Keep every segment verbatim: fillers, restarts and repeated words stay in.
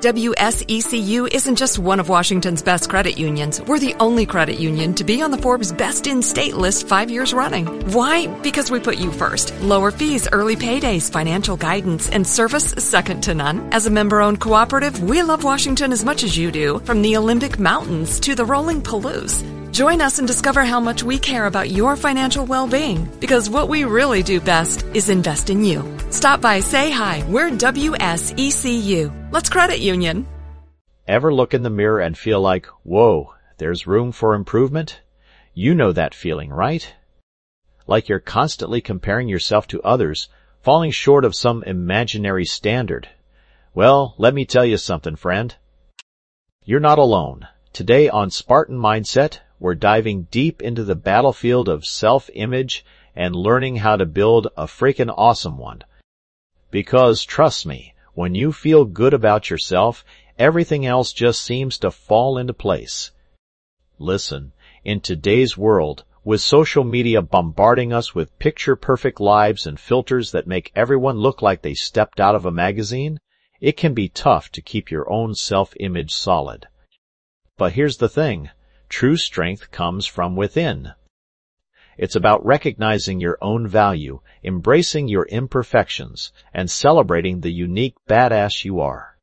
W S E C U isn't just one of Washington's best credit unions. We're the only credit union to be on the Forbes Best in State list five years running. Why? Because we put you first. Lower fees, early paydays, financial guidance, and service second to none. As a member-owned cooperative, we love Washington as much as you do, from the Olympic Mountains to the rolling Palouse. Join us and discover how much we care about your financial well-being, because what we really do best is invest in you. Stop by, say hi. We're W S E C U. Let's credit union. Ever look in the mirror and feel like, whoa, there's room for improvement? You know that feeling, right? Like you're constantly comparing yourself to others, falling short of some imaginary standard. Well, let me tell you something, friend. You're not alone. Today on Spartan Mindset, we're diving deep into the battlefield of self-image and learning how to build a freaking awesome one. Because, trust me, when you feel good about yourself, everything else just seems to fall into place. Listen, in today's world, with social media bombarding us with picture-perfect lives and filters that make everyone look like they stepped out of a magazine, it can be tough to keep your own self-image solid. But here's the thing. True strength comes from within. It's about recognizing your own value, embracing your imperfections, and celebrating the unique badass you are.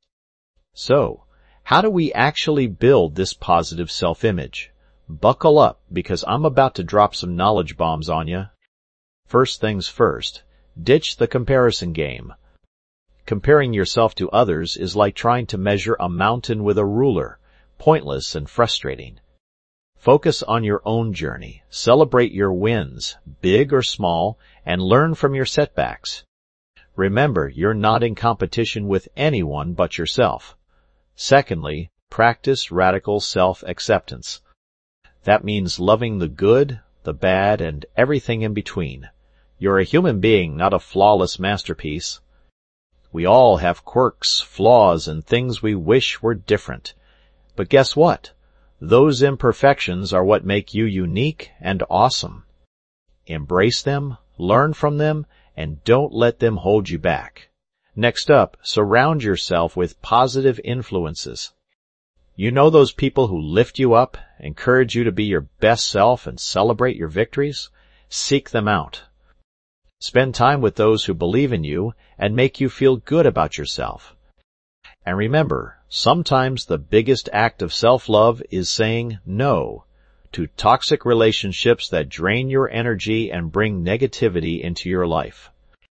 So, how do we actually build this positive self-image? Buckle up, because I'm about to drop some knowledge bombs on you. First things first, ditch the comparison game. Comparing yourself to others is like trying to measure a mountain with a ruler, pointless and frustrating. Focus on your own journey, celebrate your wins, big or small, and learn from your setbacks. Remember, you're not in competition with anyone but yourself. Secondly, practice radical self-acceptance. That means loving the good, the bad, and everything in between. You're a human being, not a flawless masterpiece. We all have quirks, flaws, and things we wish were different. But guess what? Those imperfections are what make you unique and awesome. Embrace them, learn from them, and don't let them hold you back. Next up, surround yourself with positive influences. You know those people who lift you up, encourage you to be your best self, and celebrate your victories? Seek them out. Spend time with those who believe in you and make you feel good about yourself. And remember, sometimes the biggest act of self-love is saying no to toxic relationships that drain your energy and bring negativity into your life.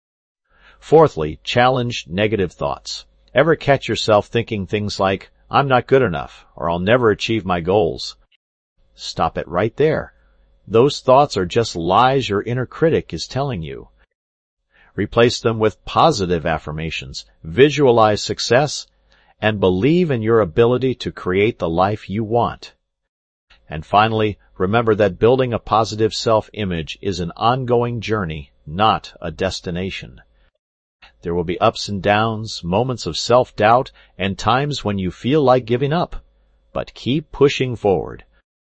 Fourthly, challenge negative thoughts. Ever catch yourself thinking things like, I'm not good enough, or I'll never achieve my goals? Stop it right there. Those thoughts are just lies your inner critic is telling you. Replace them with positive affirmations, visualize success, and believe in your ability to create the life you want. And finally, remember that building a positive self-image is an ongoing journey, not a destination. There will be ups and downs, moments of self-doubt, and times when you feel like giving up. But keep pushing forward.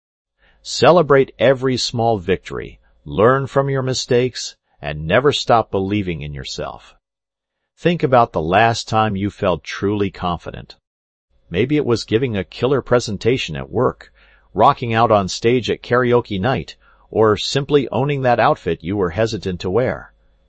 Celebrate every small victory, learn from your mistakes, and never stop believing in yourself. Think about the last time you felt truly confident. Maybe it was giving a killer presentation at work, rocking out on stage at karaoke night, or simply owning that outfit you were hesitant to wear.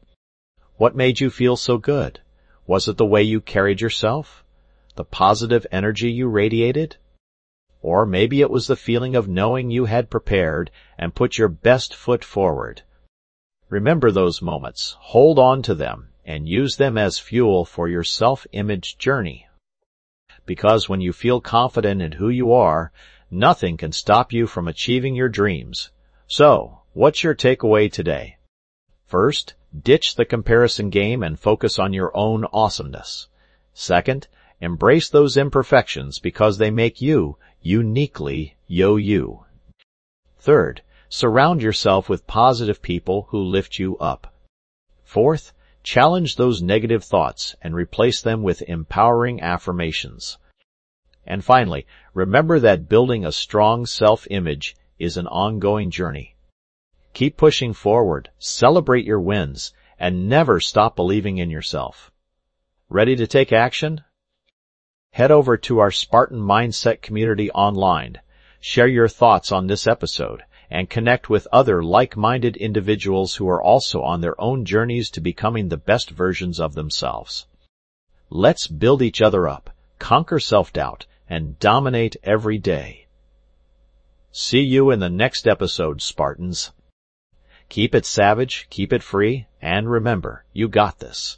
What made you feel so good? Was it the way you carried yourself? The positive energy you radiated? Or maybe it was the feeling of knowing you had prepared and put your best foot forward. Remember those moments, hold on to them, and use them as fuel for your self-image journey. Because when you feel confident in who you are, nothing can stop you from achieving your dreams. So, what's your takeaway today? First, ditch the comparison game and focus on your own awesomeness. Second, embrace those imperfections because they make you uniquely yo-you. Third, surround yourself with positive people who lift you up. Fourth, challenge those negative thoughts and replace them with empowering affirmations. And finally, remember that building a strong self-image is an ongoing journey. Keep pushing forward, celebrate your wins, and never stop believing in yourself. Ready to take action? head over to our Spartan Mindset community online, share your thoughts on this episode, and connect with other like-minded individuals who are also on their own journeys to becoming the best versions of themselves. Let's build each other up, conquer self-doubt, and dominate every day. See you in the next episode, Spartans. Keep it savage, keep it free, and remember, you got this.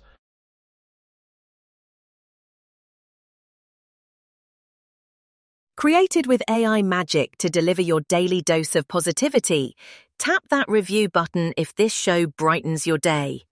Created with A I magic to deliver your daily dose of positivity, tap that review button if this show brightens your day.